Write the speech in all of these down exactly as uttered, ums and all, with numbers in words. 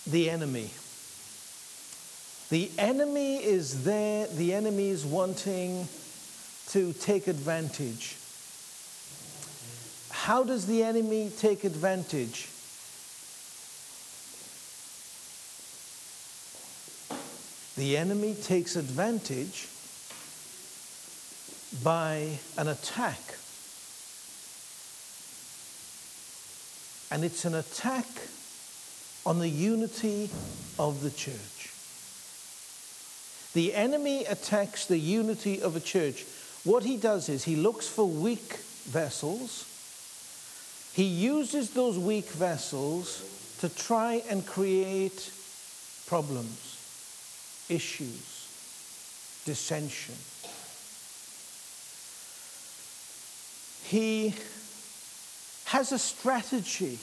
the enemy. The enemy is there. The enemy is wanting to take advantage. How does the enemy take advantage? The enemy takes advantage by an attack. And it's an attack on the unity of the church. The enemy attacks the unity of a church. What he does is he looks for weak vessels. He uses those weak vessels to try and create problems, issues, dissension. He has a strategy.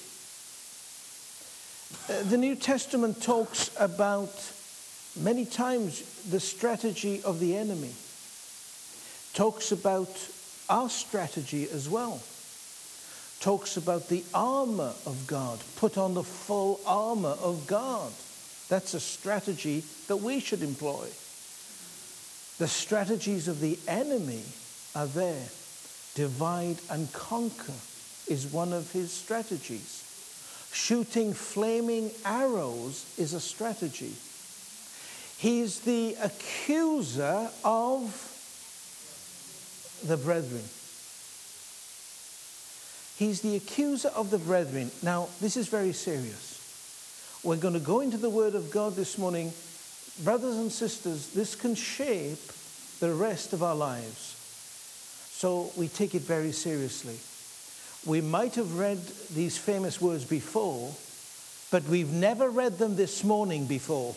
Uh, the New Testament talks about many times the strategy of the enemy. Talks about our strategy as well. Talks about the armor of God. Put on the full armor of God. That's a strategy that we should employ. The strategies of the enemy are there. Divide and conquer is one of his strategies. Shooting flaming arrows is a strategy. He's the accuser of the brethren. He's the accuser of the brethren. Now, this is very serious. We're going to go into the Word of God this morning. Brothers and sisters, this can shape the rest of our lives. So we take it very seriously. We might have read these famous words before, but we've never read them this morning before.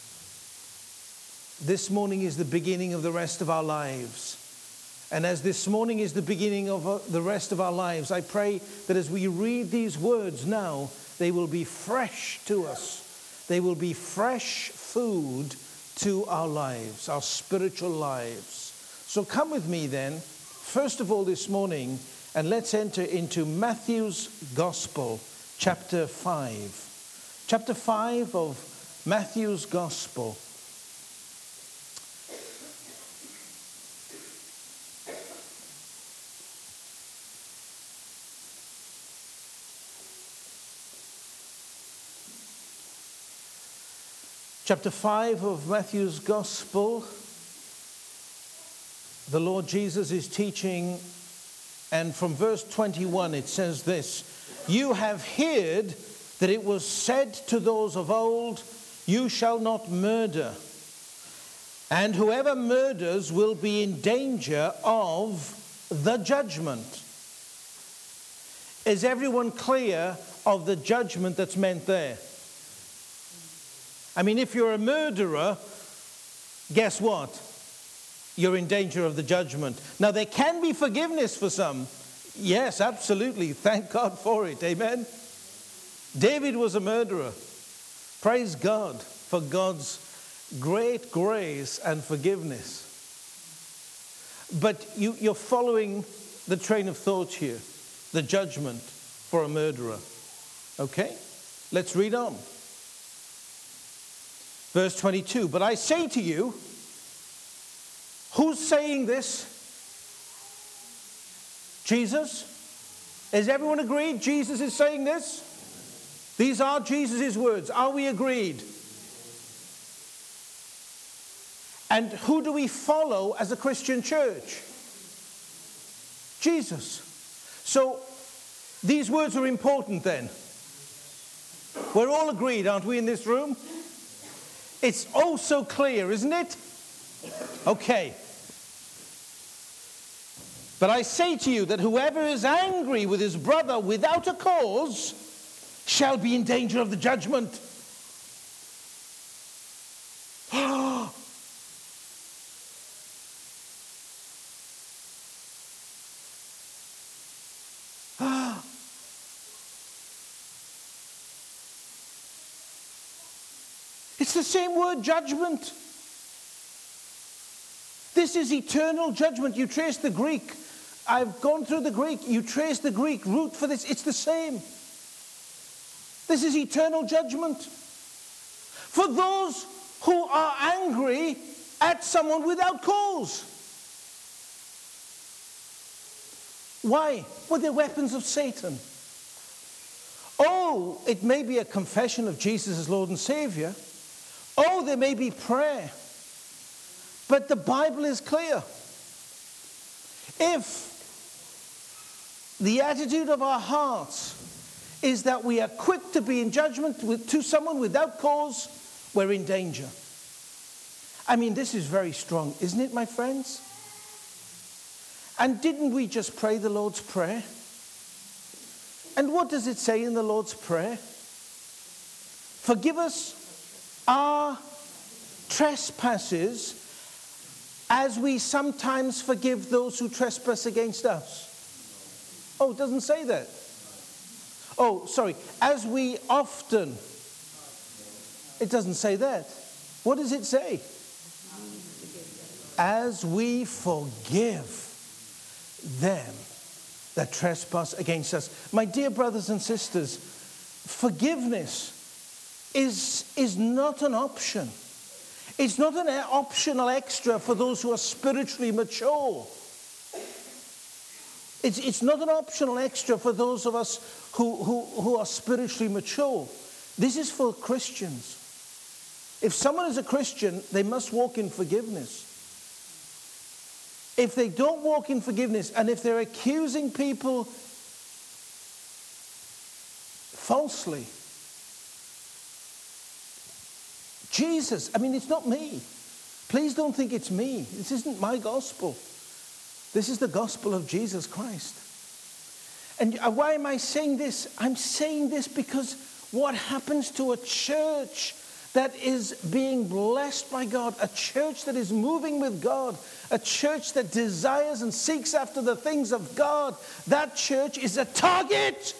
This morning is the beginning of the rest of our lives. And as this morning is the beginning of the rest of our lives, I pray that as we read these words now, they will be fresh to us. They will be fresh food to our lives, our spiritual lives. So come with me then, first of all this morning, and let's enter into Matthew's Gospel, chapter five. Chapter five of Matthew's Gospel. Chapter five of Matthew's Gospel, the Lord Jesus is teaching, and from verse twenty-one it says this: "You have heard that it was said to those of old, 'You shall not murder,' and whoever murders will be in danger of the judgment." Is everyone clear of the judgment that's meant there? I mean, if you're a murderer, guess what? You're in danger of the judgment. Now, there can be forgiveness for some. Yes, absolutely. Thank God for it. Amen. David was a murderer. Praise God for God's great grace and forgiveness. But you, you're following the train of thought here. The judgment for a murderer. Okay? Let's read on. Verse twenty-two, "But I say to you," who's saying this? Jesus? Is everyone agreed Jesus is saying this? These are Jesus' words. Are we agreed? And who do we follow as a Christian church? Jesus. So these words are important then. We're all agreed, aren't we, in this room? It's oh so clear, isn't it? Okay. "But I say to you that whoever is angry with his brother without a cause shall be in danger of the judgment." It's the same word, judgment. This is eternal judgment. You trace the Greek. I've gone through the Greek. You trace the Greek root for this. It's the same. This is eternal judgment. For those who are angry at someone without cause. Why? Well, they're weapons of Satan. Oh, it may be a confession of Jesus as Lord and Savior. Oh, there may be prayer. But the Bible is clear. If the attitude of our hearts is that we are quick to be in judgment with, to someone without cause, we're in danger. I mean, this is very strong, isn't it, my friends? And didn't we just pray the Lord's Prayer? And what does it say in the Lord's Prayer? Forgive us our trespasses as we sometimes forgive those who trespass against us. Oh, it doesn't say that. Oh, sorry. As we often. It doesn't say that. What does it say? As we forgive them that trespass against us. My dear brothers and sisters, forgiveness is, is not an option. It's not an optional extra for those who are spiritually mature. It's, it's not an optional extra for those of us who, who, who are spiritually mature. This is for Christians. If someone is a Christian, they must walk in forgiveness. If they don't walk in forgiveness, and if they're accusing people falsely, Jesus, I mean, it's not me. Please don't think it's me. This isn't my gospel. This is the gospel of Jesus Christ. And why am I saying this? I'm saying this because what happens to a church that is being blessed by God, a church that is moving with God, a church that desires and seeks after the things of God, that church is a target.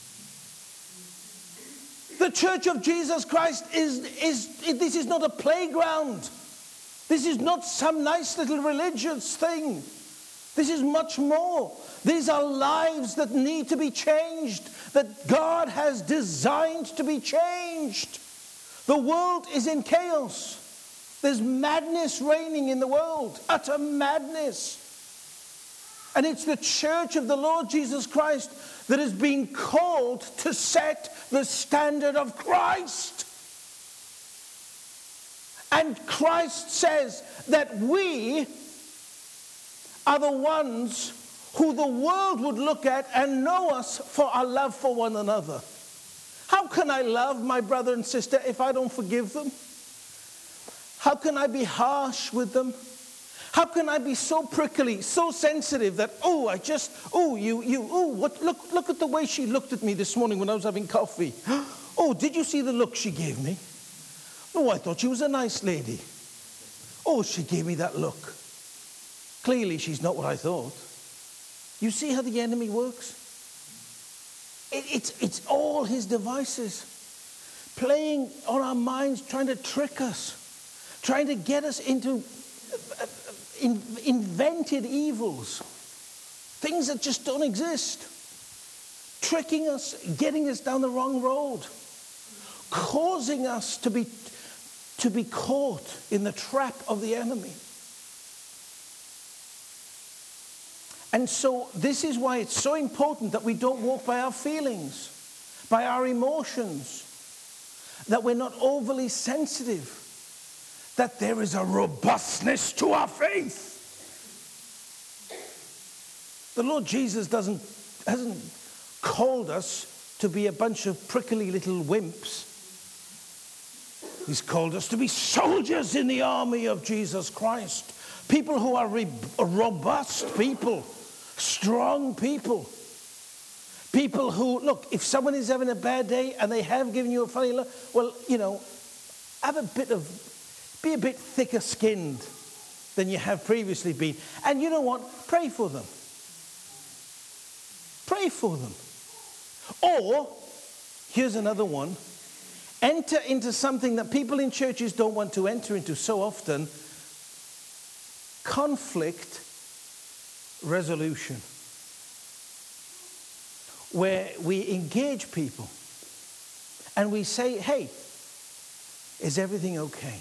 The church of Jesus Christ is, is, this is not a playground. This is not some nice little religious thing. This is much more. These are lives that need to be changed, that God has designed to be changed. The world is in chaos. There's madness reigning in the world, utter madness. And it's the church of the Lord Jesus Christ that is being called to set the standard of Christ. And Christ says that we are the ones who the world would look at and know us for our love for one another. How can I love my brother and sister if I don't forgive them? How can I be harsh with them? How can I be so prickly, so sensitive that, oh, I just, oh, you, you, oh, what, look, look at the way she looked at me this morning when I was having coffee. Oh, did you see the look she gave me? Oh, I thought she was a nice lady. Oh, she gave me that look. Clearly, she's not what I thought. You see how the enemy works? It, it's, it's all his devices, playing on our minds, trying to trick us, trying to get us into uh, in, invented evils, things that just don't exist, tricking us, getting us down the wrong road, causing us to be, to be caught in the trap of the enemy. And so this is why it's so important that we don't walk by our feelings, by our emotions, that we're not overly sensitive, that there is a robustness to our faith. The Lord Jesus doesn't, hasn't called us to be a bunch of prickly little wimps. He's called us to be soldiers in the army of Jesus Christ. People who are re- robust people. Strong people. People who, look, if someone is having a bad day and they have given you a funny look, well, you know, have a bit of, be a bit thicker skinned than you have previously been. And you know what? Pray for them. Pray for them. Or, here's another one. Enter into something that people in churches don't want to enter into so often. Conflict resolution, where we engage people and we say, hey, is everything okay?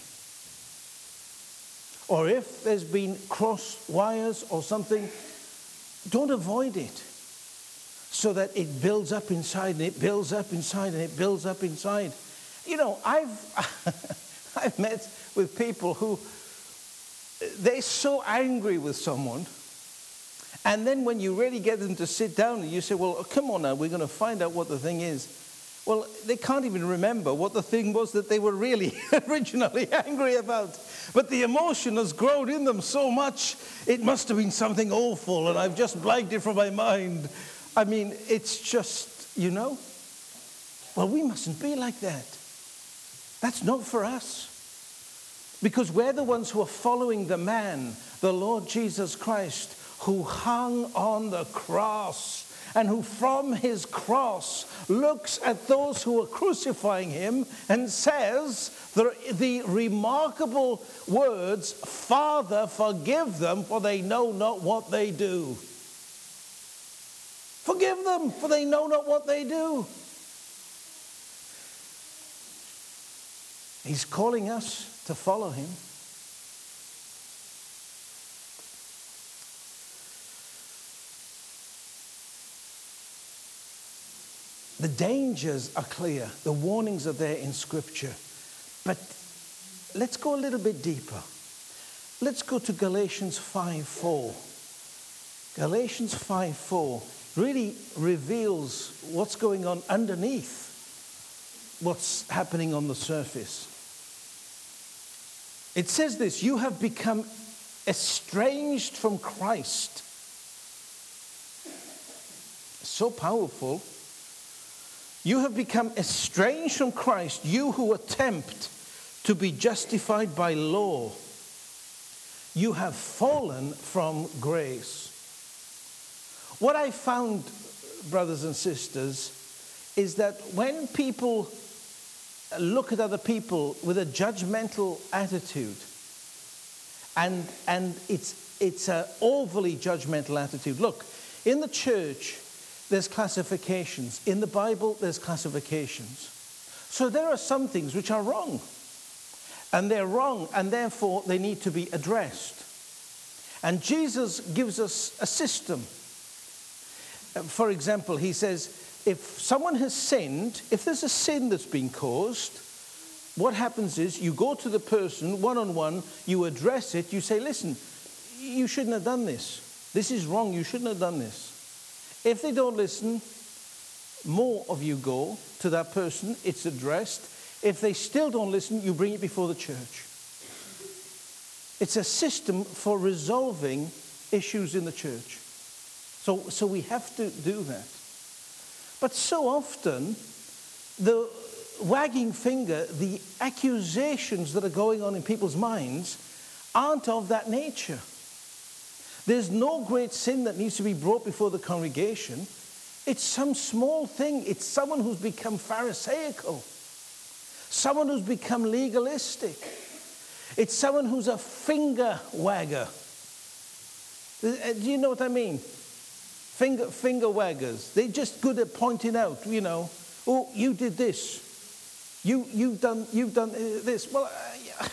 Or if there's been cross wires or something, don't avoid it, so that it builds up inside and it builds up inside and it builds up inside. You know, I've I've met with people who, they're so angry with someone, and then when you really get them to sit down and you say, well, come on now, we're going to find out what the thing is. Well, they can't even remember what the thing was that they were really originally angry about. But the emotion has grown in them so much, it must have been something awful, and I've just blanked it from my mind. I mean, it's just, you know. Well, we mustn't be like that. That's not for us. Because we're the ones who are following the man, the Lord Jesus Christ, who hung on the cross, and who from his cross looks at those who are crucifying him and says the, the remarkable words, Father, forgive them, for they know not what they do. Forgive them, for they know not what they do. He's calling us to follow him. The dangers are clear. The warnings are there in Scripture. But let's go a little bit deeper. Let's go to Galatians five four. Galatians five four really reveals what's going on underneath what's happening on the surface. It says this, you have become estranged from Christ. So powerful. You have become estranged from Christ, you who attempt to be justified by law. You have fallen from grace. What I found, brothers and sisters, is that when people look at other people with a judgmental attitude, and, and it's, it's an overly judgmental attitude. Look, in the church, there's classifications. In the Bible, there's classifications. So there are some things which are wrong. And they're wrong, and therefore they need to be addressed. And Jesus gives us a system. For example, he says, if someone has sinned, if there's a sin that's been caused, what happens is you go to the person one-on-one, you address it, you say, listen, you shouldn't have done this. This is wrong, you shouldn't have done this. If they don't listen, more of you go to that person, it's addressed. If they still don't listen, you bring it before the church. It's a system for resolving issues in the church. So, so we have to do that. But so often, the wagging finger, the accusations that are going on in people's minds aren't of that nature. There's no great sin that needs to be brought before the congregation. It's some small thing. It's someone who's become pharisaical. Someone who's become legalistic. It's someone who's a finger wagger. Do you know what I mean? Finger, finger waggers. They're just good at pointing out, you know, oh, you did this. You, you've done, you've done this. Well, uh, yeah.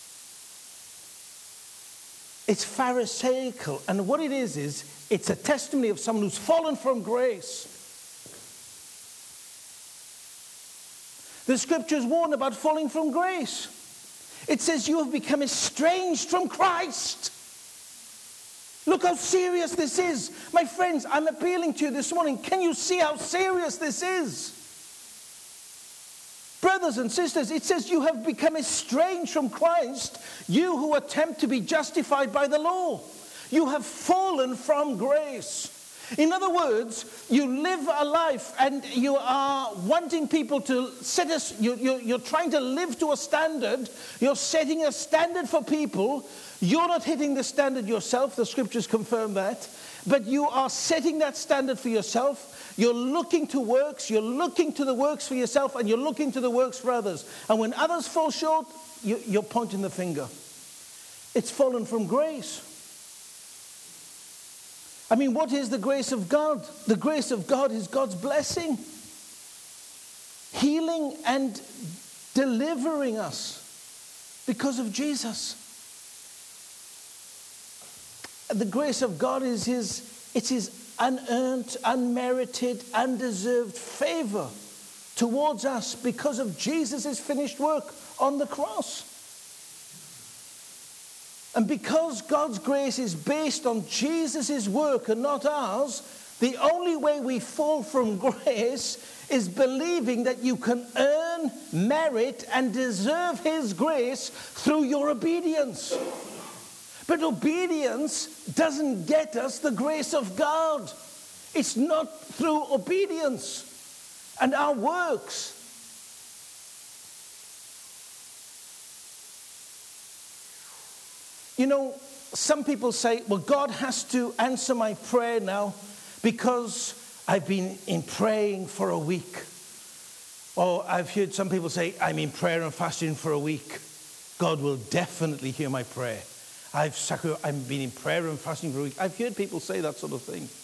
It's pharisaical. And what it is, is it's a testimony of someone who's fallen from grace. The scriptures warn about falling from grace. It says you have become estranged from Christ. Look how serious this is. My friends, I'm appealing to you this morning. Can you see how serious this is? Brothers and sisters, it says you have become estranged from Christ, you who attempt to be justified by the law. You have fallen from grace. In other words, you live a life and you are wanting people to set us, you, you, you're trying to live to a standard. You're setting a standard for people. You're not hitting the standard yourself. The scriptures confirm that. But you are setting that standard for yourself. You're looking to works. You're looking to the works for yourself, and you're looking to the works for others. And when others fall short, you, you're pointing the finger. It's fallen from grace. I mean, what is the grace of God? The grace of God is God's blessing, healing, and delivering us because of Jesus. The grace of God is his, it's his unearned, unmerited, undeserved favor towards us because of Jesus' finished work on the cross. And because God's grace is based on Jesus' work and not ours, the only way we fall from grace is believing that you can earn, merit, and deserve his grace through your obedience. But obedience doesn't get us the grace of God. It's not through obedience and our works. You know, some people say, well, God has to answer my prayer now because I've been in praying for a week. Or I've heard some people say, I'm in prayer and fasting for a week. God will definitely hear my prayer. I've, sacri- I've been in prayer and fasting for a week. I've heard people say that sort of thing.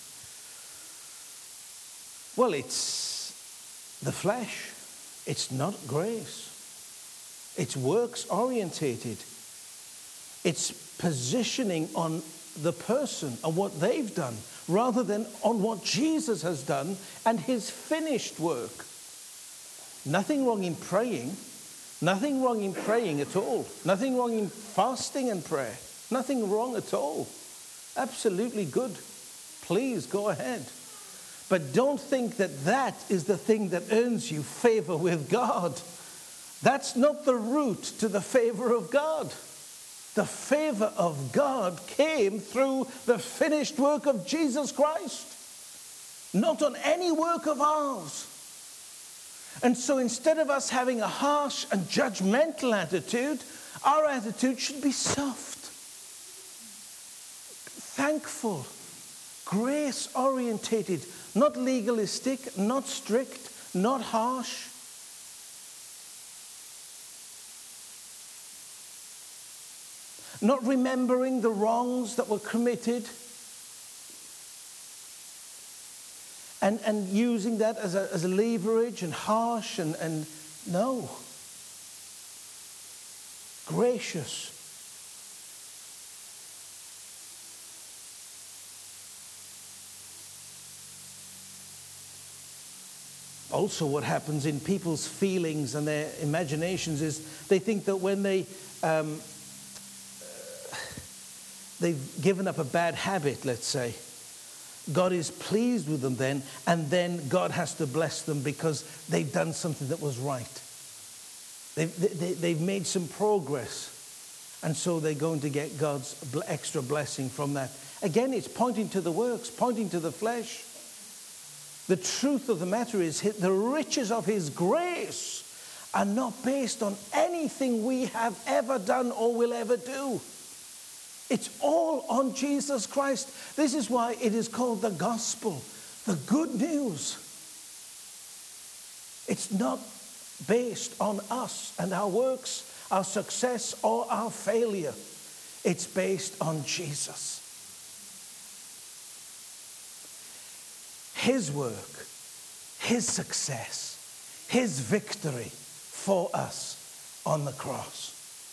Well, it's the flesh. It's not grace. It's works orientated. It's positioning on the person and what they've done rather than on what Jesus has done and his finished work. Nothing wrong in praying. Nothing wrong in praying at all. Nothing wrong in fasting and prayer. Nothing wrong at all. Absolutely good. Please go ahead. But don't think that that is the thing that earns you favor with God. That's not the route to the favor of God. The favor of God came through the finished work of Jesus Christ, not on any work of ours. And so instead of us having a harsh and judgmental attitude, our attitude should be soft, thankful, grace-orientated, not legalistic, not strict, not harsh. Not remembering the wrongs that were committed and, and using that as a, as a leverage and harsh and, and no. Gracious. Also, what happens in people's feelings and their imaginations is they think that when they um, they've given up a bad habit, let's say, God is pleased with them then, and then God has to bless them because they've done something that was right. They've, they, they've made some progress, and so they're going to get God's extra blessing from that. Again, it's pointing to the works, pointing to the flesh. The truth of the matter is the riches of his grace are not based on anything we have ever done or will ever do. It's all on Jesus Christ. This is why it is called the gospel, the good news. It's not based on us and our works, our success, or our failure. It's based on Jesus. His work, his success, his victory for us on the cross.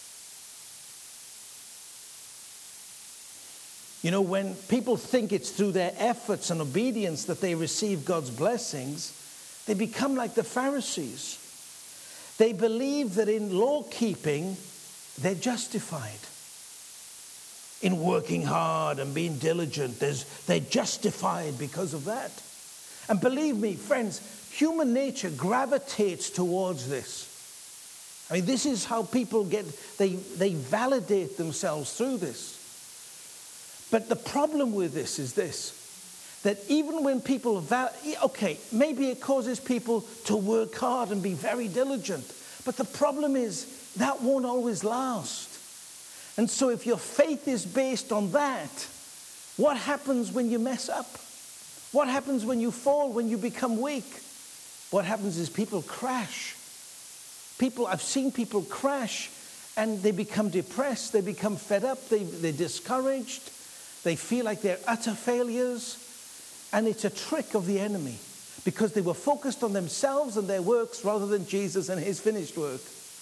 You know, when people think it's through their efforts and obedience that they receive God's blessings, they become like the Pharisees. They believe that in law-keeping, they're justified. In working hard and being diligent, they're justified because of that. And believe me, friends, human nature gravitates towards this. I mean, this is how people get, they, they validate themselves through this. But the problem with this is this, that even when people, val- okay, maybe it causes people to work hard and be very diligent, but the problem is that won't always last. And so if your faith is based on that, what happens when you mess up? What happens when you fall, when you become weak? What happens is people crash. People, I've seen people crash and they become depressed, they become fed up, they, they're discouraged. They feel like they're utter failures, and it's a trick of the enemy because they were focused on themselves and their works rather than Jesus and his finished work.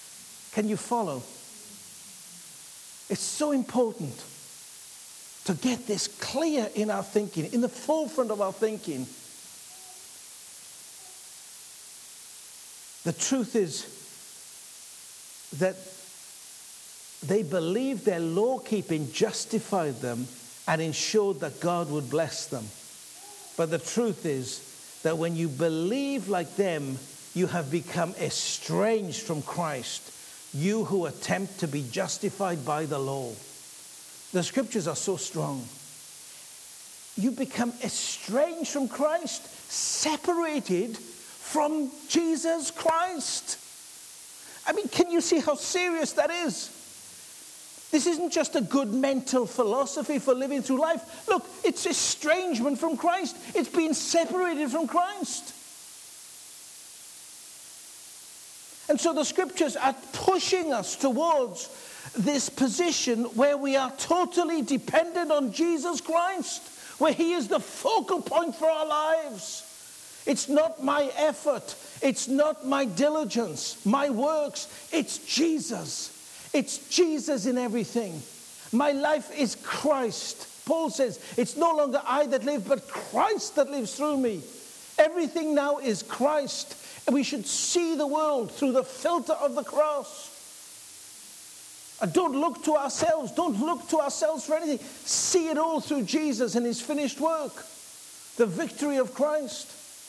Can you follow? It's so important to get this clear in our thinking, in the forefront of our thinking. The truth is that they believed their law-keeping justified them and ensured that God would bless them. But the truth is that when you believe like them, you have become estranged from Christ, you who attempt to be justified by the law. The scriptures are so strong. You become estranged from Christ, separated from Jesus Christ. I mean, can you see how serious that is? This isn't just a good mental philosophy for living through life. Look, it's estrangement from Christ. It's being separated from Christ. And so the scriptures are pushing us towards this position where we are totally dependent on Jesus Christ, where he is the focal point for our lives. It's not my effort. It's not my diligence, my works. It's Jesus. It's Jesus in everything. My life is Christ. Paul says, it's no longer I that live, but Christ that lives through me. Everything now is Christ. And we should see the world through the filter of the cross. And don't look to ourselves. Don't look to ourselves for anything. See it all through Jesus and his finished work. The victory of Christ.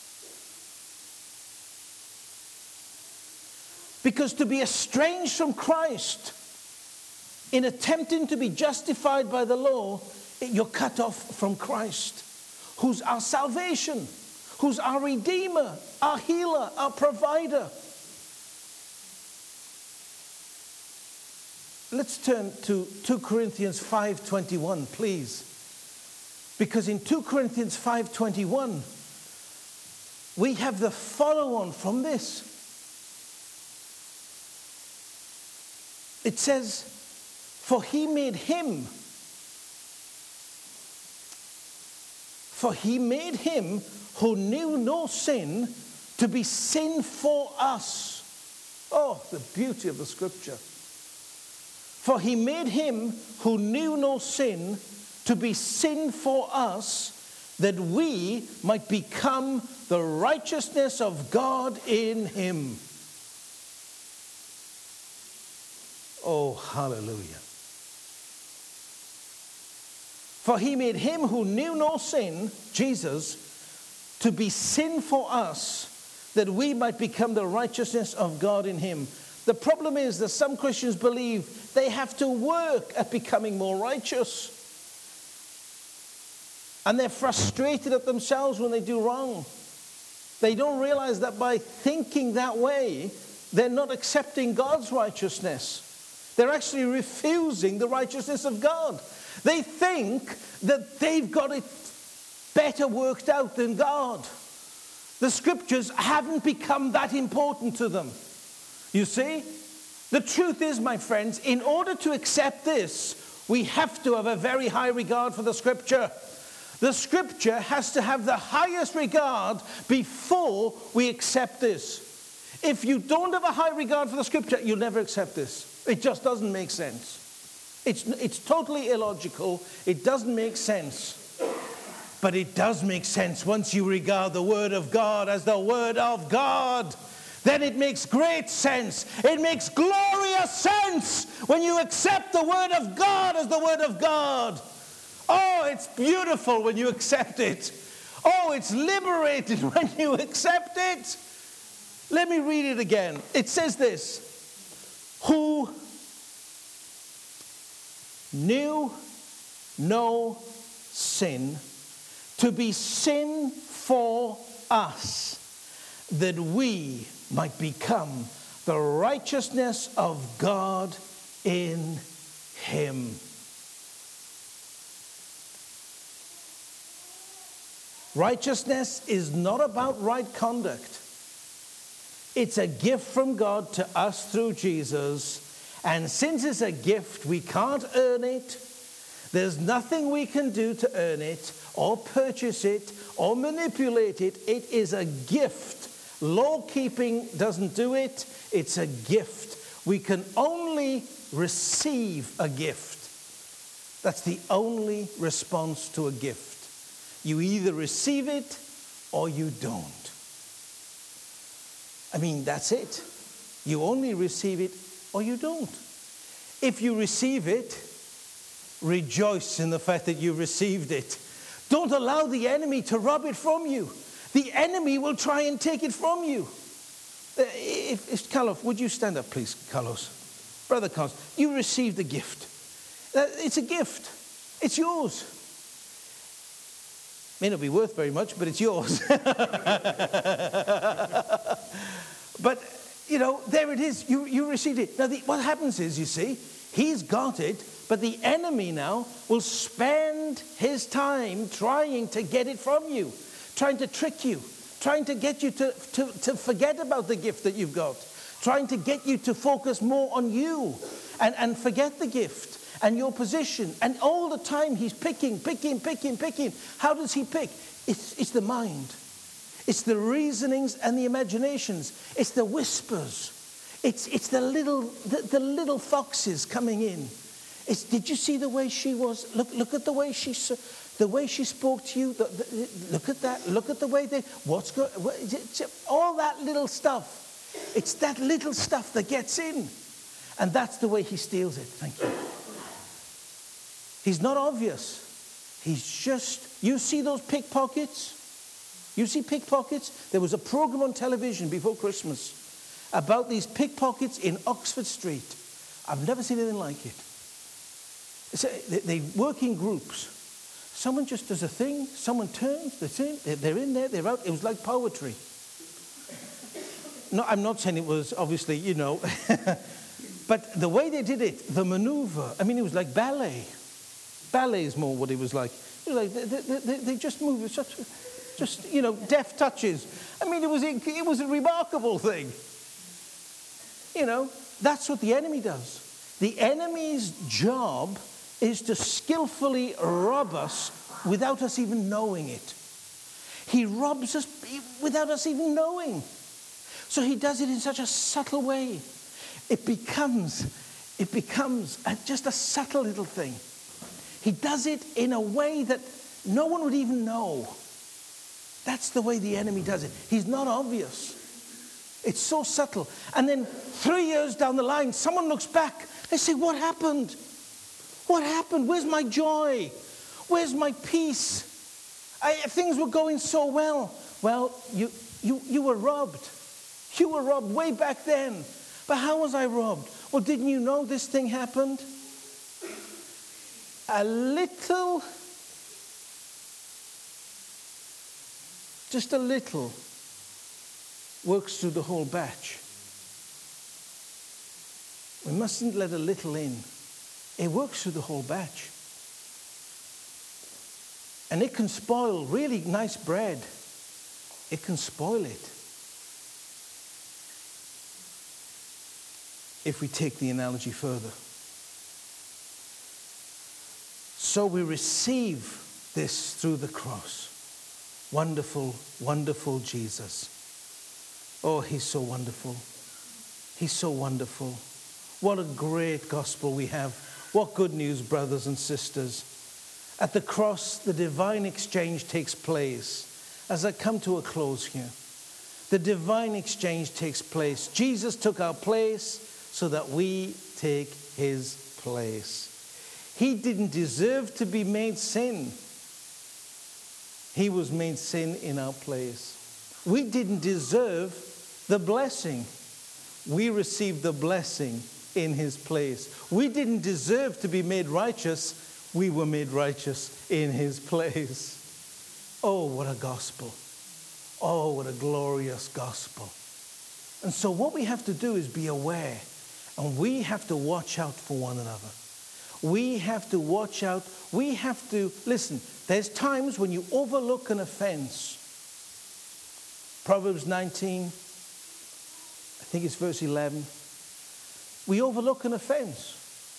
Because to be estranged from Christ in attempting to be justified by the law, you're cut off from Christ, who's our salvation, who's our Redeemer, our healer, our provider. Let's turn to two Corinthians five twenty-one, please. Because in two Corinthians five twenty-one, we have the follow-on from this. It says, for he made him, for he made him who knew no sin to be sin for us. Oh, the beauty of the scripture. For he made him who knew no sin to be sin for us, that we might become the righteousness of God in him. Oh, hallelujah. For he made him who knew no sin, Jesus, to be sin for us, that we might become the righteousness of God in him. The problem is that some Christians believe they have to work at becoming more righteous. And they're frustrated at themselves when they do wrong. They don't realize that by thinking that way, they're not accepting God's righteousness. They're actually refusing the righteousness of God. They think that they've got it better worked out than God. The scriptures haven't become that important to them. You see? The truth is, my friends, in order to accept this, we have to have a very high regard for the scripture. The scripture has to have the highest regard before we accept this. If you don't have a high regard for the scripture, you'll never accept this. It just doesn't make sense. It's, it's totally illogical. It doesn't make sense. But it does make sense once you regard the Word of God as the Word of God. Then it makes great sense. It makes glorious sense when you accept the Word of God as the Word of God. Oh, it's beautiful when you accept it. Oh, it's liberating when you accept it. Let me read it again. It says this. Who knew no sin, to be sin for us, that we might become the righteousness of God in him. Righteousness is not about right conduct. It's a gift from God to us through Jesus. And since it's a gift, we can't earn it. There's nothing we can do to earn it or purchase it or manipulate it. It is a gift. Law-keeping doesn't do it. It's a gift. We can only receive a gift. That's the only response to a gift. You either receive it or you don't. I mean, that's it. You only receive it or you don't. If you receive it, rejoice in the fact that you received it. Don't allow the enemy to rob it from you. The enemy will try and take it from you. If, if Carlos, would you stand up, please, Carlos? Brother Carlos, you received the gift. It's a gift. It's yours. May not be worth very much, but it's yours. But, you know, there it is. You, you received it. Now, the, what happens is, you see, he's got it, but the enemy now will spend his time trying to get it from you, trying to trick you, trying to get you to, to, to forget about the gift that you've got, trying to get you to focus more on you and, and forget the gift and your position. And all the time he's picking, picking, picking, picking. How does he pick? It's, it's the mind. It's the reasonings and the imaginations. It's the whispers. It's, it's the, little, the, the little foxes coming in. It's, did you see the way she was? Look, look at the way she, the way she spoke to you. The, the, look at that. Look at the way they. What's going? What, all that little stuff. It's that little stuff that gets in, and that's the way he steals it. Thank you. He's not obvious. He's just. You see those pickpockets? You see pickpockets? There was a program on television before Christmas about these pickpockets in Oxford Street. I've never seen anything like it. It's a, they, they work in groups. Someone just does a thing, someone turns, they're in, they're in there, they're out. It was like poetry. No, I'm not saying it was, obviously, you know. But the way they did it, the maneuver, I mean, it was like ballet. Ballet is more what it was like. It was like they, they, they, they just move with such, just, you know, deft touches. I mean, it was, it was a remarkable thing. You know, that's what the enemy does. The enemy's job is to skillfully rob us without us even knowing it. He robs us without us even knowing. So he does it in such a subtle way. It becomes, it becomes a, just a subtle little thing. He does it in a way that no one would even know. That's the way the enemy does it. He's not obvious. It's so subtle. And then three years down the line, someone looks back. They say, what happened? What happened? Where's my joy? Where's my peace? I, things were going so well. Well, you, you, you were robbed. You were robbed way back then. But how was I robbed? Well, didn't you know this thing happened? A little, just a little, works through the whole batch. We mustn't let a little in. It works through the whole batch. And it can spoil really nice bread. It can spoil it. If we take the analogy further. So we receive this through the cross. Wonderful, wonderful Jesus. Oh, he's so wonderful. He's so wonderful. What a great gospel we have. What good news, brothers and sisters. At the cross, the divine exchange takes place. As I come to a close here, the divine exchange takes place. Jesus took our place so that we take his place. He didn't deserve to be made sin. He was made sin in our place. We didn't deserve the blessing. We received the blessing in his place. We didn't deserve to be made righteous. We were made righteous in his place. Oh, what a gospel. Oh, what a glorious gospel. And so what we have to do is be aware, and we have to watch out for one another. We have to watch out. We have to, listen, there's times when you overlook an offense. Proverbs nineteen, I think it's verse eleven. We overlook an offense.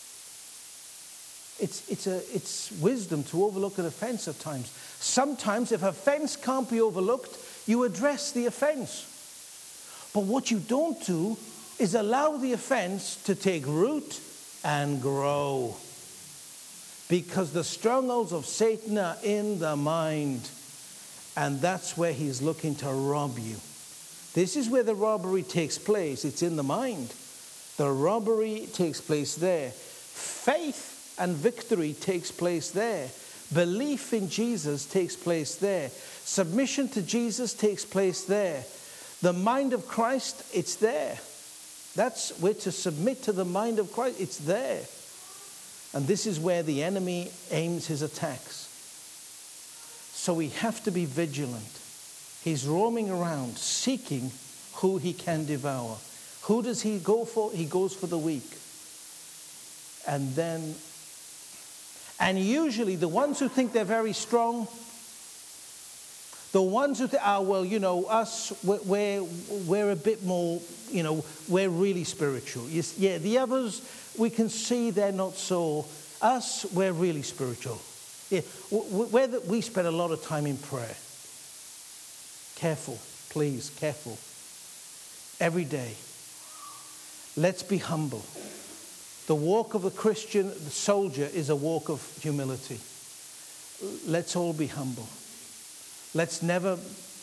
It's, it's, a, it's wisdom to overlook an offense at times. Sometimes if offense can't be overlooked, you address the offense. But what you don't do is allow the offense to take root and grow. Because the strongholds of Satan are in the mind. And that's where he's looking to rob you. This is where the robbery takes place. It's in the mind. The robbery takes place there. Faith and victory takes place there. Belief in Jesus takes place there. Submission to Jesus takes place there. The mind of Christ, it's there. That's where to submit to the mind of Christ. It's there. And this is where the enemy aims his attacks. So we have to be vigilant. He's roaming around seeking who he can devour. Who does he go for? He goes for the weak. And then, and usually the ones who think they're very strong, the ones who think, ah, well, you know, us, we're, we're a bit more, you know, we're really spiritual. Yeah, the others, we can see they're not so. Us, we're really spiritual. Yeah, we're the, we spend a lot of time in prayer. Careful, please, careful. Every day. Let's be humble. The walk of the Christian the soldier is a walk of humility. Let's all be humble. Let's never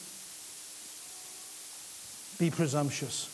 be presumptuous.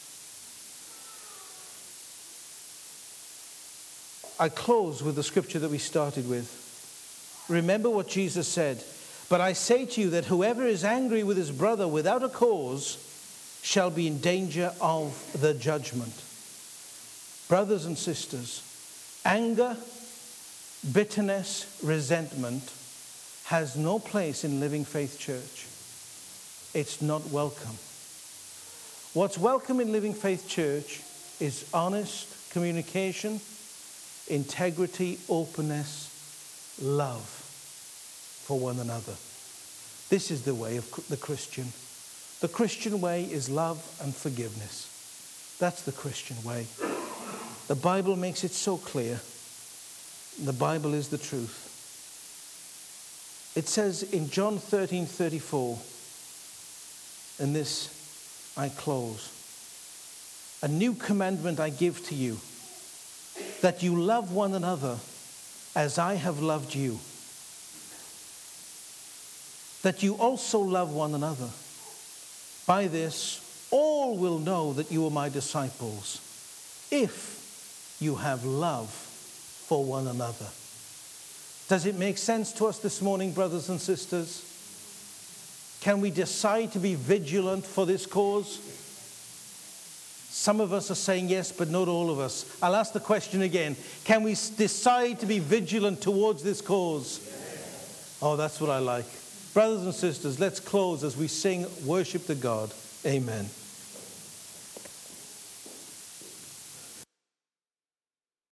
I close with the scripture that we started with. Remember what Jesus said. But I say to you that whoever is angry with his brother without a cause shall be in danger of the judgment. Brothers and sisters, anger, bitterness, resentment has no place in Living Faith Church. It's not welcome. What's welcome in Living Faith Church is honest communication, integrity, openness, love for one another. This is the way of the Christian. The Christian way is love and forgiveness. That's the Christian way. The Bible makes it so clear. The Bible is the truth. It says in John thirteen thirty-four, and this I close, a new commandment I give to you, that you love one another as I have loved you, that you also love one another. By this, all will know that you are my disciples, if you have love for one another. Does it make sense to us this morning, brothers and sisters? Can we decide to be vigilant for this cause? Some of us are saying yes, but not all of us. I'll ask the question again. Can we decide to be vigilant towards this cause? Oh, that's what I like. Brothers and sisters, let's close as we sing worship to God. Amen.